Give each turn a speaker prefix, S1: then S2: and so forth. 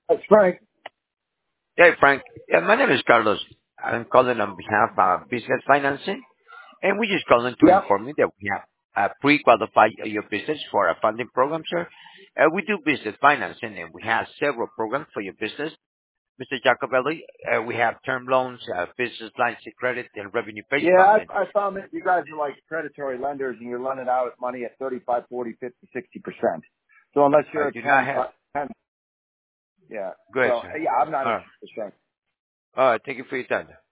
S1: That's Frank.
S2: Hey, Frank. Yeah, my name is Carlos. I'm calling on behalf of Business Financing, and we just calling to
S1: Yep.
S2: inform you that we have pre-qualified your business for a funding program, sir. We do business financing, and we have several programs for your business. Mr. Jacobelli, we have term loans, business lines of credit, and revenue-based
S1: Yeah,
S2: funding.
S1: I found that you guys are like predatory lenders and you're lending out money at 35, 40, 50, 60%. So unless
S2: I
S1: you're a
S2: do not have.
S1: 10, yeah.
S2: Go ahead,
S1: So
S2: sir.
S1: yeah, I'm not
S2: All right.
S1: interested.
S2: All right. Thank you for your time.